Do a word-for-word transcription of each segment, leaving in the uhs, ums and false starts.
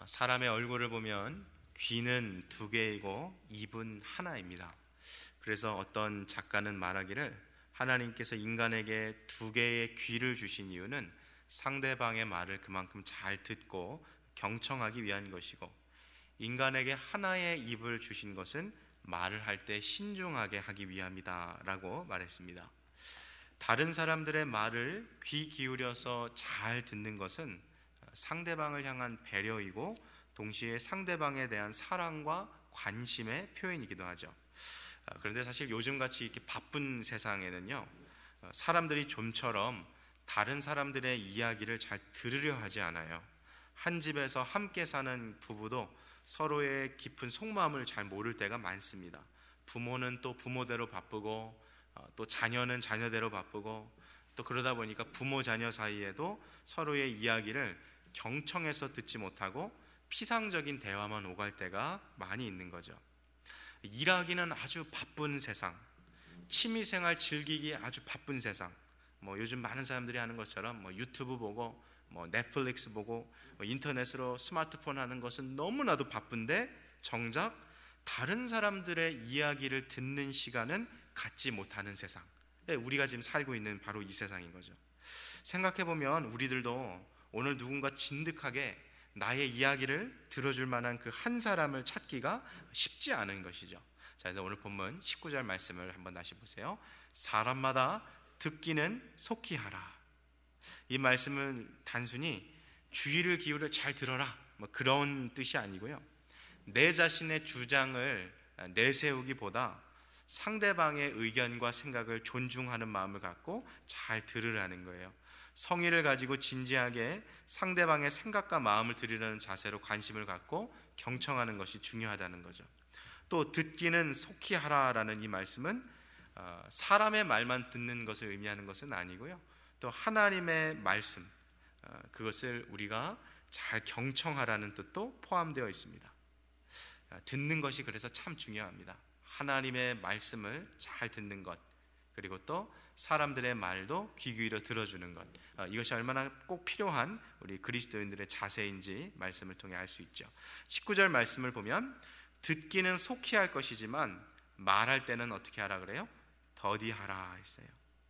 사람의 얼굴을 보면 귀는 두 개이고 입은 하나입니다. 그래서 어떤 작가는 말하기를 하나님께서 인간에게 두 개의 귀를 주신 이유는 상대방의 말을 그만큼 잘 듣고 경청하기 위한 것이고, 인간에게 하나의 입을 주신 것은 말을 할 때 신중하게 하기 위함이다 라고 말했습니다. 다른 사람들의 말을 귀 기울여서 잘 듣는 것은 상대방을 향한 배려이고 동시에 상대방에 대한 사랑과 관심의 표현이기도 하죠. 그런데 사실 요즘같이 이렇게 바쁜 세상에는요, 사람들이 좀처럼 다른 사람들의 이야기를 잘 들으려 하지 않아요. 한 집에서 함께 사는 부부도 서로의 깊은 속마음을 잘 모를 때가 많습니다. 부모는 또 부모대로 바쁘고 또 자녀는 자녀대로 바쁘고, 또 그러다 보니까 부모 자녀 사이에도 서로의 이야기를 경청해서 듣지 못하고 피상적인 대화만 오갈 때가 많이 있는 거죠. 일하기는 아주 바쁜 세상, 취미생활 즐기기에 아주 바쁜 세상, 뭐 요즘 많은 사람들이 하는 것처럼 뭐 유튜브 보고 뭐 넷플릭스 보고 뭐 인터넷으로 스마트폰 하는 것은 너무나도 바쁜데, 정작 다른 사람들의 이야기를 듣는 시간은 갖지 못하는 세상, 우리가 지금 살고 있는 바로 이 세상인 거죠. 생각해보면 우리들도 오늘 누군가 진득하게 나의 이야기를 들어줄 만한 그 한 사람을 찾기가 쉽지 않은 것이죠. 자, 오늘 본문 십구 절 말씀을 한번 다시 보세요. 사람마다 듣기는 속히 하라. 이 말씀은 단순히 주의를 기울여 잘 들어라 뭐 그런 뜻이 아니고요, 내 자신의 주장을 내세우기보다 상대방의 의견과 생각을 존중하는 마음을 갖고 잘 들으라는 거예요. 성의를 가지고 진지하게 상대방의 생각과 마음을 들으려는 자세로 관심을 갖고 경청하는 것이 중요하다는 거죠. 또 듣기는 속히 하라라는 이 말씀은 사람의 말만 듣는 것을 의미하는 것은 아니고요, 또 하나님의 말씀, 그것을 우리가 잘 경청하라는 뜻도 포함되어 있습니다. 듣는 것이 그래서 참 중요합니다. 하나님의 말씀을 잘 듣는 것, 그리고 또 사람들의 말도 귀 기울여 들어주는 것, 이것이 얼마나 꼭 필요한 우리 그리스도인들의 자세인지 말씀을 통해 알 수 있죠. 십구 절 말씀을 보면 듣기는 속히 할 것이지만 말할 때는 어떻게 하라 그래요? 더디하라 했어요.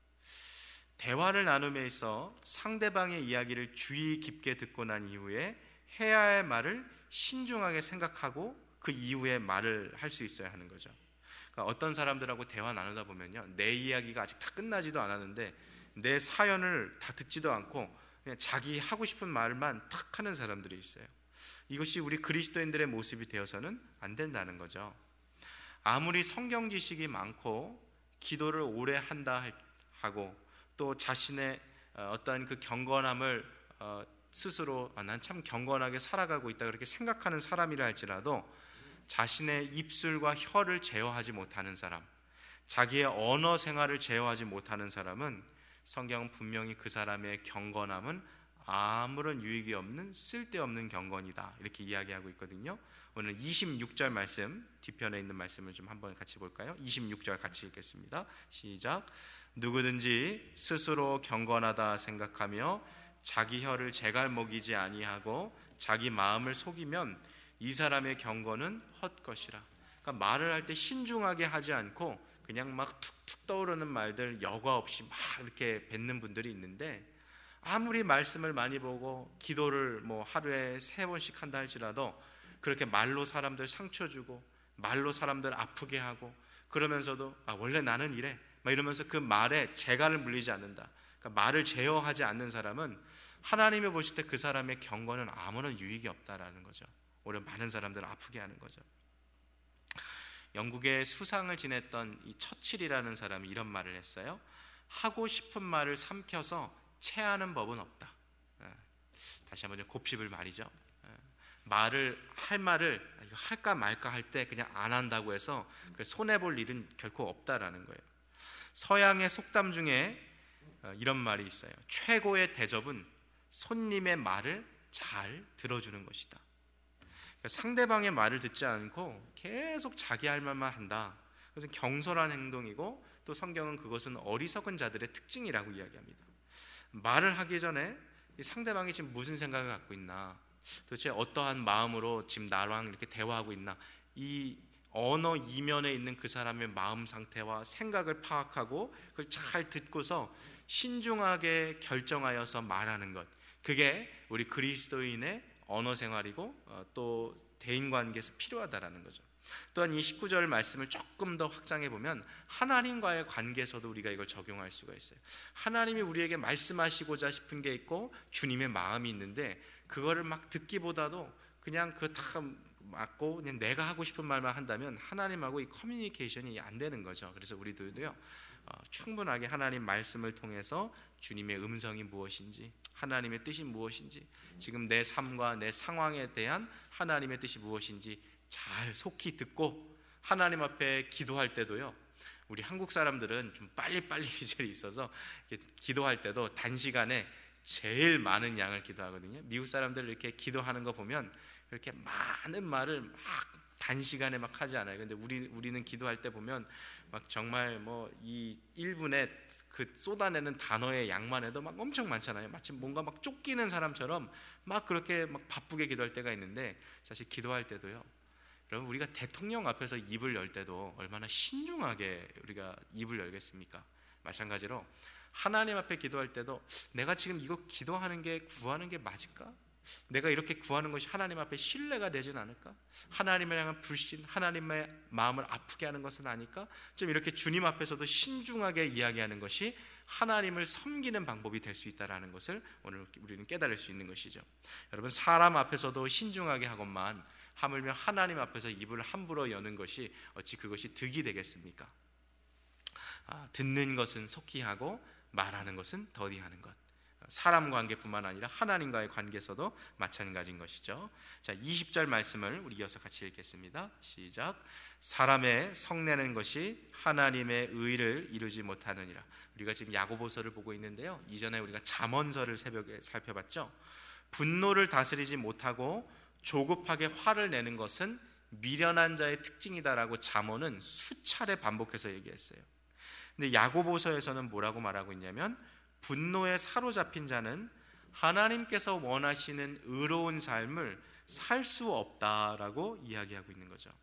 대화를 나눔에 있어 상대방의 이야기를 주의 깊게 듣고 난 이후에 해야 할 말을 신중하게 생각하고 그 이후에 말을 할 수 있어야 하는 거죠. 그러니까 어떤 사람들하고 대화 나누다 보면요, 내 이야기가 아직 다 끝나지도 않았는데 내 사연을 다 듣지도 않고 그냥 자기 하고 싶은 말만 탁 하는 사람들이 있어요. 이것이 우리 그리스도인들의 모습이 되어서는 안 된다는 거죠. 아무리 성경 지식이 많고 기도를 오래 한다 하고 또 자신의 어떤 그 경건함을 스스로 아, 난 참 경건하게 살아가고 있다 그렇게 생각하는 사람이라 할지라도 자신의 입술과 혀를 제어하지 못하는 사람, 자기의 언어 생활을 제어하지 못하는 사람은 성경은 분명히 그 사람의 경건함은 아무런 유익이 없는 쓸데없는 경건이다 이렇게 이야기하고 있거든요. 오늘 이십육 절 말씀, 뒤편에 있는 말씀을 좀 한번 같이 볼까요? 이십육 절 같이 읽겠습니다. 시작. 누구든지 스스로 경건하다 생각하며 자기 혀를 제갈 먹이지 아니하고 자기 마음을 속이면 이 사람의 경건은 헛것이라. 그러니까 말을 할 때 신중하게 하지 않고 그냥 막 툭툭 떠오르는 말들 여과 없이 막 이렇게 뱉는 분들이 있는데, 아무리 말씀을 많이 보고 기도를 뭐 하루에 세 번씩 한다 할지라도 그렇게 말로 사람들 상처 주고 말로 사람들 아프게 하고 그러면서도 아 원래 나는 이래 막 이러면서 그 말에 재갈을 물리지 않는다. 그러니까 말을 제어하지 않는 사람은 하나님이 보실 때 그 사람의 경건은 아무런 유익이 없다라는 거죠. 오히려 많은 사람들을 아프게 하는 거죠. 영국의 수상을 지냈던 이 처칠이라는 사람이 이런 말을 했어요. 하고 싶은 말을 삼켜서 체하는 법은 없다. 다시 한번 곱씹을 말이죠. 말을 할 말을 할까 말까 할 때 그냥 안 한다고 해서 손해볼 일은 결코 없다라는 거예요. 서양의 속담 중에 이런 말이 있어요. 최고의 대접은 손님의 말을 잘 들어주는 것이다. 상대방의 말을 듣지 않고 계속 자기 할 말만 한다. 그것은 경솔한 행동이고 또 성경은 그것은 어리석은 자들의 특징이라고 이야기합니다. 말을 하기 전에 이 상대방이 지금 무슨 생각을 갖고 있나, 도대체 어떠한 마음으로 지금 나랑 이렇게 대화하고 있나? 이 언어 이면에 있는 그 사람의 마음 상태와 생각을 파악하고 그걸 잘 듣고서 신중하게 결정하여서 말하는 것, 그게 우리 그리스도인의 언어 생활이고 또 대인관계에서 필요하다라는 거죠. 또한 이 십구 절 말씀을 조금 더 확장해 보면 하나님과의 관계에서도 우리가 이걸 적용할 수가 있어요. 하나님이 우리에게 말씀하시고자 싶은 게 있고 주님의 마음이 있는데 그거를 막 듣기보다도 그냥 그 다 맞고 그냥 내가 하고 싶은 말만 한다면 하나님하고 이 커뮤니케이션이 안 되는 거죠. 그래서 우리들도요 어, 충분하게 하나님 말씀을 통해서 주님의 음성이 무엇인지, 하나님의 뜻이 무엇인지, 지금 내 삶과 내 상황에 대한 하나님의 뜻이 무엇인지 잘 속히 듣고 하나님 앞에 기도할 때도요, 우리 한국 사람들은 좀 빨리빨리 기절이 있어서 기도할 때도 단시간에 제일 많은 양을 기도하거든요. 미국 사람들 이렇게 기도하는 거 보면 이렇게 많은 말을 막 단시간에 막 하지 않아요. 근데 우리 우리는 기도할 때 보면 막 정말 뭐 이 일 분에 그 쏟아내는 단어의 양만 해도 막 엄청 많잖아요. 마치 뭔가 막 쫓기는 사람처럼 막 그렇게 막 바쁘게 기도할 때가 있는데, 사실 기도할 때도요, 여러분 우리가 대통령 앞에서 입을 열 때도 얼마나 신중하게 우리가 입을 열겠습니까? 마찬가지로 하나님 앞에 기도할 때도 내가 지금 이거 기도하는 게 구하는 게 맞을까? 내가 이렇게 구하는 것이 하나님 앞에 신뢰가 되진 않을까? 하나님을 향한 불신, 하나님의 마음을 아프게 하는 것은 아닐까? 좀 이렇게 주님 앞에서도 신중하게 이야기하는 것이 하나님을 섬기는 방법이 될 수 있다는 것을 오늘 우리는 깨달을 수 있는 것이죠. 여러분, 사람 앞에서도 신중하게 하건만 하물며 하나님 앞에서 입을 함부로 여는 것이 어찌 그것이 득이 되겠습니까? 아, 듣는 것은 속히 하고 말하는 것은 더디 하는 것. 사람 관계뿐만 아니라 하나님과의 관계에서도 마찬가지인 것이죠. 자, 이십 절 말씀을 우리 이어서 같이 읽겠습니다. 시작. 사람의 성내는 것이 하나님의 의를 이루지 못하느니라. 우리가 지금 야고보서를 보고 있는데요, 이전에 우리가 잠언서를 새벽에 살펴봤죠. 분노를 다스리지 못하고 조급하게 화를 내는 것은 미련한 자의 특징이다라고 잠언은 수차례 반복해서 얘기했어요. 근데 야고보서에서는 뭐라고 말하고 있냐면, 분노에 사로잡힌 자는 하나님께서 원하시는 의로운 삶을 살 수 없다라고 이야기하고 있는 거죠.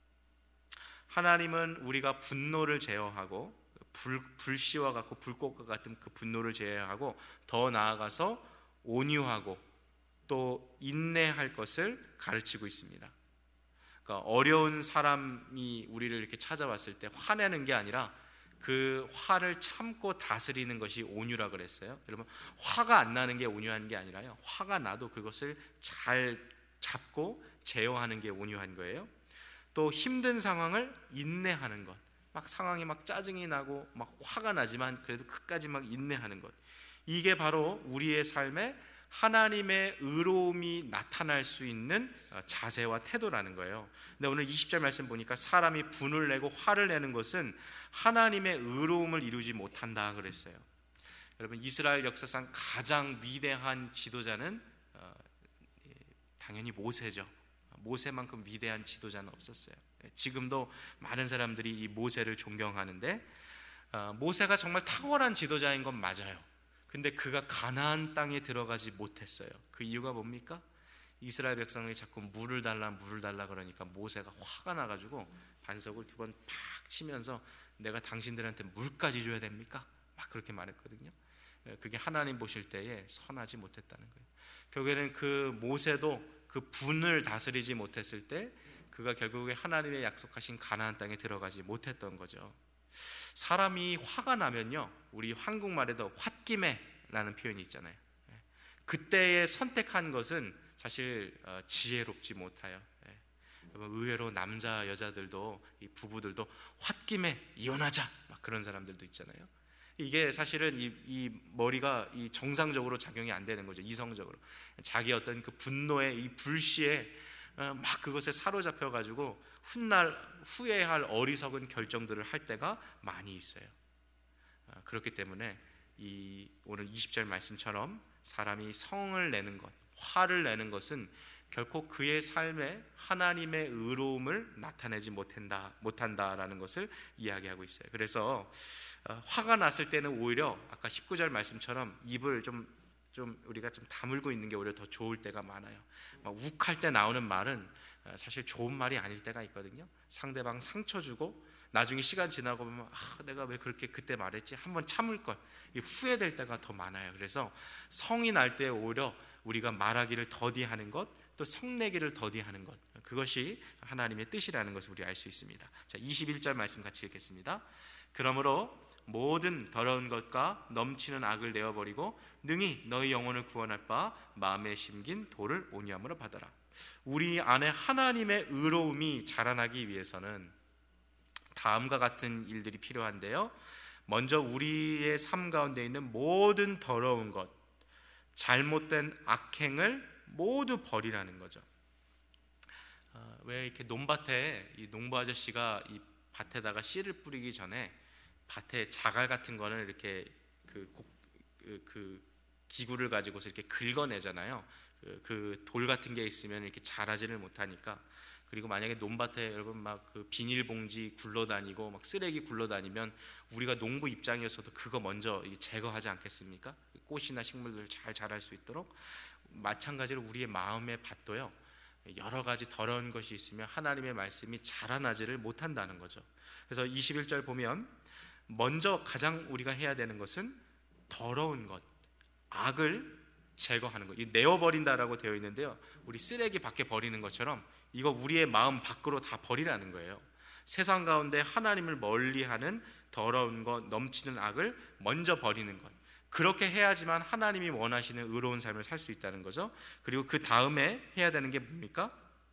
하나님은 우리가 분노를 제어하고 불, 불씨와 같고 불꽃과 같은 그 분노를 제어하고 더 나아가서 온유하고 또 인내할 것을 가르치고 있습니다. 그러니까 어려운 사람이 우리를 이렇게 찾아왔을 때 화내는 게 아니라 그 화를 참고 다스리는 것이 온유라 그랬어요. 여러분, 화가 안 나는 게 온유한 게 아니라요, 화가 나도 그것을 잘 잡고 제어하는 게 온유한 거예요. 또 힘든 상황을 인내하는 것, 막 상황이 막 짜증이 나고 막 화가 나지만 그래도 끝까지 막 인내하는 것, 이게 바로 우리의 삶에 하나님의 의로움이 나타날 수 있는 자세와 태도라는 거예요. 근데 오늘 이십 절 말씀 보니까 사람이 분을 내고 화를 내는 것은 하나님의 의로움을 이루지 못한다 그랬어요. 여러분, 이스라엘 역사상 가장 위대한 지도자는 당연히 모세죠. 모세만큼 위대한 지도자는 없었어요. 지금도 많은 사람들이 이 모세를 존경하는데, 모세가 정말 탁월한 지도자인 건 맞아요. 근데 그가 가나안 땅에 들어가지 못했어요. 그 이유가 뭡니까? 이스라엘 백성이 자꾸 물을 달라 물을 달라 그러니까 모세가 화가 나가지고 반석을 두 번 팍 치면서 내가 당신들한테 물까지 줘야 됩니까? 막 그렇게 말했거든요. 그게 하나님 보실 때에 선하지 못했다는 거예요. 결국에는 그 모세도 그 분을 다스리지 못했을 때 그가 결국에 하나님의 약속하신 가나안 땅에 들어가지 못했던 거죠. 사람이 화가 나면요, 우리 한국말에도 홧김에라는 표현이 있잖아요. 그때에 선택한 것은 사실 지혜롭지 못해요. 의외로 남자 여자들도, 이 부부들도 홧김에 이혼하자 막 그런 사람들도 있잖아요. 이게 사실은 이, 이 머리가 이 정상적으로 작용이 안 되는 거죠. 이성적으로 자기 어떤 그 분노의 이 불씨에 막 그것에 사로잡혀 가지고 훗날 후회할 어리석은 결정들을 할 때가 많이 있어요. 그렇기 때문에 이 오늘 이십 절 말씀처럼 사람이 성을 내는 것, 화를 내는 것은 결코 그의 삶에 하나님의 의로움을 나타내지 못한다, 못한다라는 것을 이야기하고 있어요. 그래서 화가 났을 때는 오히려 아까 십구 절 말씀처럼 입을 좀 좀 우리가 좀 다물고 있는 게 오히려 더 좋을 때가 많아요. 막 욱할 때 나오는 말은 사실 좋은 말이 아닐 때가 있거든요. 상대방 상처 주고 나중에 시간 지나고 보면 아, 내가 왜 그렇게 그때 말했지? 한번 참을 걸. 후회될 때가 더 많아요. 그래서 성이 날 때 오히려 우리가 말하기를 더디하는 것, 또 성내기를 더디하는 것, 그것이 하나님의 뜻이라는 것을 우리 알 수 있습니다. 자, 이십일 절 말씀 같이 읽겠습니다. 그러므로 모든 더러운 것과 넘치는 악을 내어버리고 능히 너희 영혼을 구원할 바 마음에 심긴 돌을 온유함으로 받아라. 우리 안에 하나님의 의로움이 자라나기 위해서는 다음과 같은 일들이 필요한데요. 먼저 우리의 삶 가운데 있는 모든 더러운 것, 잘못된 악행을 모두 버리라는 거죠. 어, 왜 이렇게 논밭에 이 농부 아저씨가 이 밭에다가 씨를 뿌리기 전에 밭에 자갈 같은 거는 이렇게 그, 그, 그 기구를 가지고서 이렇게 긁어내잖아요. 그 돌 같은 게 있으면 이렇게 자라지를 못하니까. 그리고 만약에 논밭에 여러분 막 그 비닐봉지 굴러다니고 막 쓰레기 굴러다니면 우리가 농부 입장이었어도 그거 먼저 제거하지 않겠습니까? 꽃이나 식물들 잘 자랄 수 있도록. 마찬가지로 우리의 마음의 밭도요, 여러 가지 더러운 것이 있으면 하나님의 말씀이 자라나지를 못한다는 거죠. 그래서 이십일 절 보면 먼저 가장 우리가 해야 되는 것은 더러운 것, 악을 제거하는 것. 이 내어버린다라고 되어 있는데요, 우리 쓰레기 밖에 버리는 것처럼 이거 우리의 마음 밖으로 다 버리라는 거예요. 세상 가운데 하나님을 멀리하는 더러운 것, 넘치는 악을 먼저 버리는 것. 그렇게 해야지만 하나님이 원하시는 의로운 삶을 살 수 있다는 거죠. 그리고 그 다음에 해야 되는 게 뭡니까?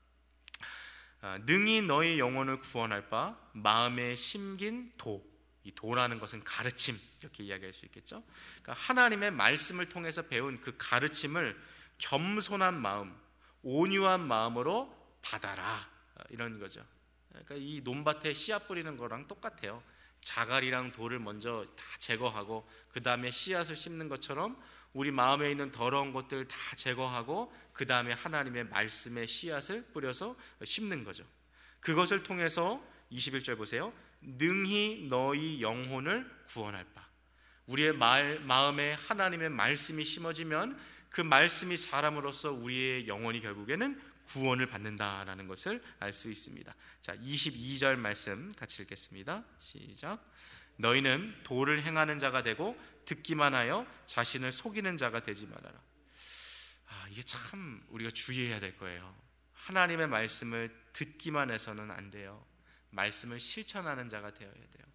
아, 능히 너희 영혼을 구원할 바 마음에 심긴 도. 이 도라는 것은 가르침, 이렇게 이야기할 수 있겠죠. 그러니까 하나님의 말씀을 통해서 배운 그 가르침을 겸손한 마음, 온유한 마음으로 받아라, 이런 거죠. 그러니까 이 논밭에 씨앗 뿌리는 거랑 똑같아요. 자갈이랑 돌을 먼저 다 제거하고 그 다음에 씨앗을 심는 것처럼 우리 마음에 있는 더러운 것들 다 제거하고 그 다음에 하나님의 말씀의 씨앗을 뿌려서 심는 거죠. 그것을 통해서 이십일 절 보세요. 능히 너희 영혼을 구원할 바. 우리의 말, 마음에 하나님의 말씀이 심어지면 그 말씀이 자람으로써 우리의 영혼이 결국에는 구원을 받는다라는 것을 알 수 있습니다. 자, 이십이 절 말씀 같이 읽겠습니다. 시작. 너희는 도를 행하는 자가 되고 듣기만 하여 자신을 속이는 자가 되지 말아라. 아, 이게 참 우리가 주의해야 될 거예요. 하나님의 말씀을 듣기만 해서는 안 돼요. 말씀을 실천하는 자가 되어야 돼요.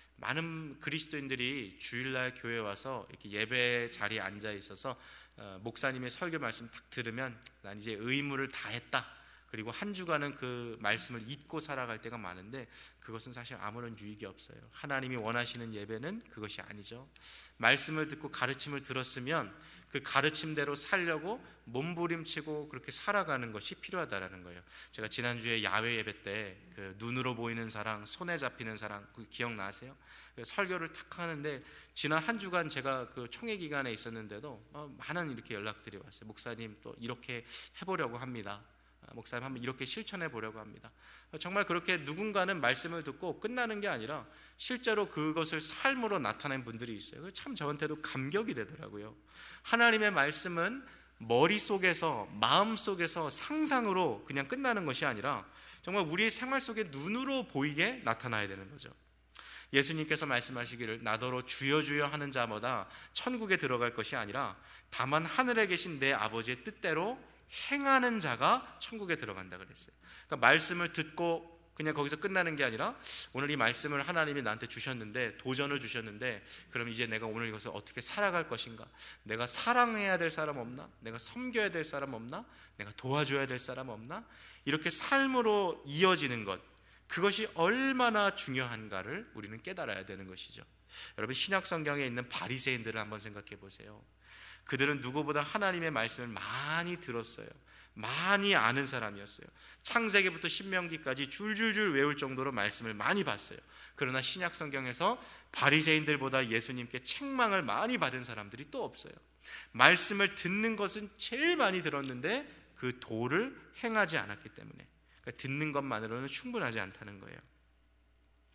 많은 그리스도인들이 주일날 교회에 와서 이렇게 예배 자리에 앉아 있어서 어, 목사님의 설교 말씀 딱 들으면 난 이제 의무를 다 했다, 그리고 한 주간은 그 말씀을 잊고 살아갈 때가 많은데 그것은 사실 아무런 유익이 없어요. 하나님이 원하시는 예배는 그것이 아니죠. 말씀을 듣고 가르침을 들었으면 그 가르침대로 살려고 몸부림치고 그렇게 살아가는 것이 필요하다라는 거예요. 제가 지난주에 야외 예배 때 그 눈으로 보이는 사랑, 손에 잡히는 사랑, 그 기억나세요? 설교를 탁 하는데 지난 한 주간 제가 그 총회 기간에 있었는데도 어, 많은 이렇게 연락들이 왔어요. 목사님 또 이렇게 해보려고 합니다. 목사님 한번 이렇게 실천해 보려고 합니다. 정말 그렇게 누군가는 말씀을 듣고 끝나는 게 아니라 실제로 그것을 삶으로 나타낸 분들이 있어요. 참 저한테도 감격이 되더라고요. 하나님의 말씀은 머릿속에서, 마음속에서, 상상으로 그냥 끝나는 것이 아니라 정말 우리의 생활 속에 눈으로 보이게 나타나야 되는 거죠. 예수님께서 말씀하시기를 나더러 주여 주여 하는 자마다 천국에 들어갈 것이 아니라 다만 하늘에 계신 내 아버지의 뜻대로 행하는 자가 천국에 들어간다 그랬어요. 그러니까 말씀을 듣고 그냥 거기서 끝나는 게 아니라 오늘 이 말씀을 하나님이 나한테 주셨는데, 도전을 주셨는데, 그럼 이제 내가 오늘 이것을 어떻게 살아갈 것인가? 내가 사랑해야 될 사람 없나? 내가 섬겨야 될 사람 없나? 내가 도와줘야 될 사람 없나? 이렇게 삶으로 이어지는 것, 그것이 얼마나 중요한가를 우리는 깨달아야 되는 것이죠. 여러분, 신약 성경에 있는 바리새인들을 한번 생각해 보세요. 그들은 누구보다 하나님의 말씀을 많이 들었어요. 많이 아는 사람이었어요. 창세기부터 신명기까지 줄줄줄 외울 정도로 말씀을 많이 봤어요. 그러나 신약 성경에서 바리새인들보다 예수님께 책망을 많이 받은 사람들이 또 없어요. 말씀을 듣는 것은 제일 많이 들었는데 그 도를 행하지 않았기 때문에, 그러니까 듣는 것만으로는 충분하지 않다는 거예요.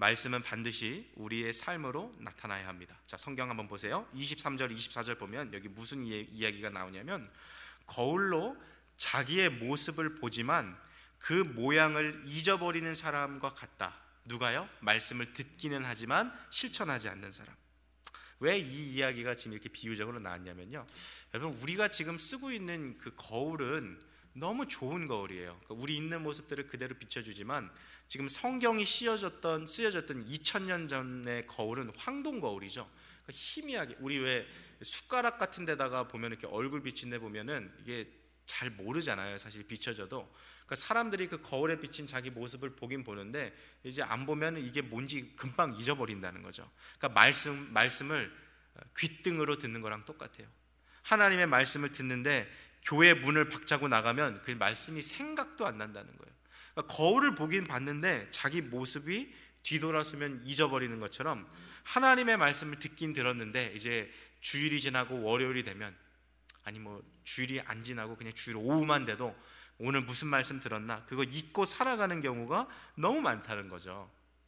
말씀은 반드시 우리의 삶으로 나타나야 합니다. 자, 성경 한번 보세요. 이십삼 절 이십사 절 보면 여기 무슨 이야기가 나오냐면, 거울로 자기의 모습을 보지만 그 모양을 잊어버리는 사람과 같다. 누가요? 말씀을 듣기는 하지만 실천하지 않는 사람. 왜 이 이야기가 지금 이렇게 비유적으로 나왔냐면요, 여러분, 우리가 지금 쓰고 있는 그 거울은 너무 좋은 거울이에요. 그러니까 우리 있는 모습들을 그대로 비춰주지만 지금 성경이 씌어졌던 쓰여졌던 이천 년 전의 거울은 황동 거울이죠. 그러니까 희미하게, 우리 왜 숟가락 같은 데다가 보면 이렇게 얼굴 비친 데 보면은 이게 잘 모르잖아요, 사실 비춰져도. 그러니까 사람들이 그 거울에 비친 자기 모습을 보긴 보는데 이제 안 보면 이게 뭔지 금방 잊어버린다는 거죠. 그러니까 말씀, 말씀을 귓등으로 듣는 거랑 똑같아요. 하나님의 말씀을 듣는데 교회 문을 박차고 나가면 그 말씀이 생각도 안 난다는 거예요. 그러니까 거울을 보긴 봤는데 자기 모습이 뒤돌아서면 잊어버리는 것처럼, 하나님의 말씀을 듣긴 들었는데 이제 주일이 지나고 월요일이 되면, 아니 뭐 주일이 안 지나고 그냥 주일 오후만 돼도 오늘 무슨 말씀 들었나 그거 잊고 살아가는 경우가 너무 많다는 거죠.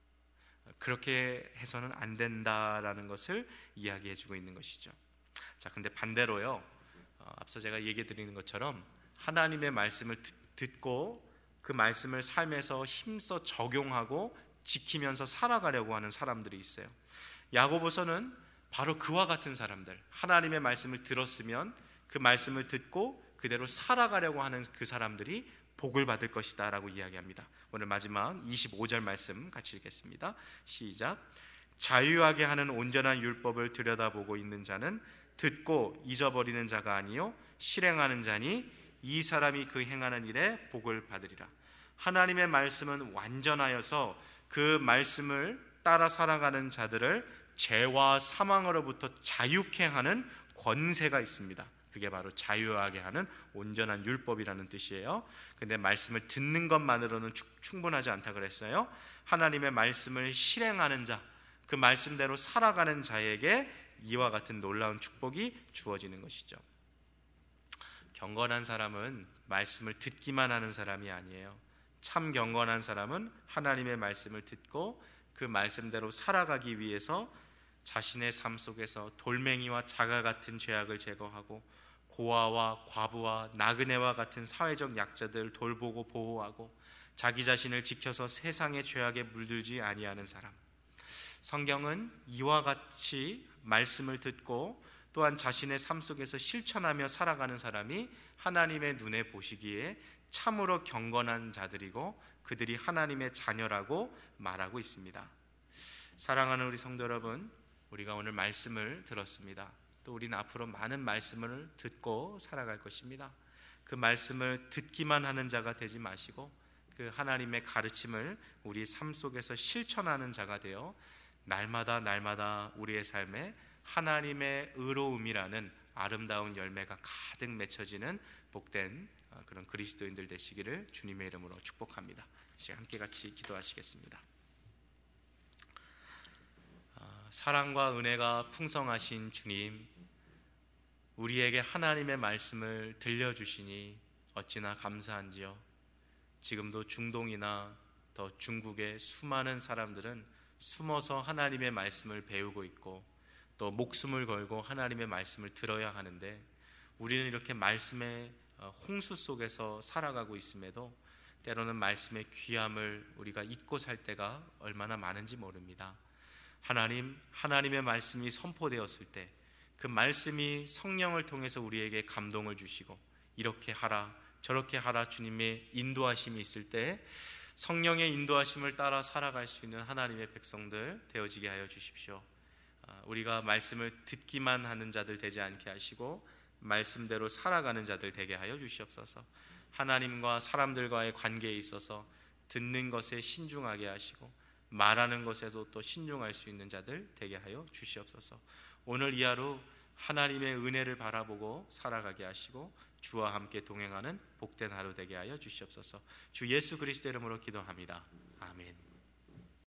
그렇게 해서는 안 된다라는 것을 이야기해 주고 있는 것이죠. 자, 근데 반대로요, 어, 앞서 제가 얘기해 드리는 것처럼 하나님의 말씀을 듣, 듣고 그 말씀을 삶에서 힘써 적용하고 지키면서 살아가려고 하는 사람들이 있어요. 야고보서는 바로 그와 같은 사람들, 하나님의 말씀을 들었으면 그 말씀을 듣고 그대로 살아가려고 하는 그 사람들이 복을 받을 것이다 라고 이야기합니다. 오늘 마지막 이십오 절 말씀 같이 읽겠습니다. 시작. 자유하게 하는 온전한 율법을 들여다보고 있는 자는 듣고 잊어버리는 자가 아니요 실행하는 자니 이 사람이 그 행하는 일에 복을 받으리라. 하나님의 말씀은 완전하여서 그 말씀을 따라 살아가는 자들을 죄와 사망으로부터 자유케 하는 권세가 있습니다. 그게 바로 자유하게 하는 온전한 율법이라는 뜻이에요. 근데 말씀을 듣는 것만으로는 충분하지 않다 그랬어요. 하나님의 말씀을 실행하는 자, 그 말씀대로 살아가는 자에게 이와 같은 놀라운 축복이 주어지는 것이죠. 경건한 사람은 말씀을 듣기만 하는 사람이 아니에요. 참 경건한 사람은 하나님의 말씀을 듣고 그 말씀대로 살아가기 위해서 자신의 삶 속에서 돌멩이와 자가 같은 죄악을 제거하고 고아와 과부와 나그네와 같은 사회적 약자들 돌보고 보호하고 자기 자신을 지켜서 세상의 죄악에 물들지 아니하는 사람. 성경은 이와 같이 말씀을 듣고 또한 자신의 삶 속에서 실천하며 살아가는 사람이 하나님의 눈에 보시기에 참으로 경건한 자들이고 그들이 하나님의 자녀라고 말하고 있습니다. 사랑하는 우리 성도 여러분, 우리가 오늘 말씀을 들었습니다. 또 우리는 앞으로 많은 말씀을 듣고 살아갈 것입니다. 그 말씀을 듣기만 하는 자가 되지 마시고 그 하나님의 가르침을 우리 삶 속에서 실천하는 자가 되어 날마다 날마다 우리의 삶에 하나님의 의로움이라는 아름다운 열매가 가득 맺혀지는 복된 그런 그리스도인들 되시기를 주님의 이름으로 축복합니다. 이 시간 함께 같이 기도하시겠습니다. 사랑과 은혜가 풍성하신 주님, 우리에게 하나님의 말씀을 들려주시니 어찌나 감사한지요. 지금도 중동이나 더 중국의 수많은 사람들은 숨어서 하나님의 말씀을 배우고 있고 또 목숨을 걸고 하나님의 말씀을 들어야 하는데 우리는 이렇게 말씀의 홍수 속에서 살아가고 있음에도 때로는 말씀의 귀함을 우리가 잊고 살 때가 얼마나 많은지 모릅니다. 하나님, 하나님의 말씀이 선포되었을 때 그 말씀이 성령을 통해서 우리에게 감동을 주시고 이렇게 하라 저렇게 하라 주님의 인도하심이 있을 때 성령의 인도하심을 따라 살아갈 수 있는 하나님의 백성들 되어지게 하여 주십시오. 우리가 말씀을 듣기만 하는 자들 되지 않게 하시고 말씀대로 살아가는 자들 되게 하여 주시옵소서. 하나님과 사람들과의 관계에 있어서 듣는 것에 신중하게 하시고 말하는 것에도 또 신중할 수 있는 자들 되게 하여 주시옵소서. 오늘 이 하루 하나님의 은혜를 바라보고 살아가게 하시고 주와 함께 동행하는 복된 하루 되게 하여 주시옵소서. 주 예수 그리스도 이름으로 기도합니다. 아멘.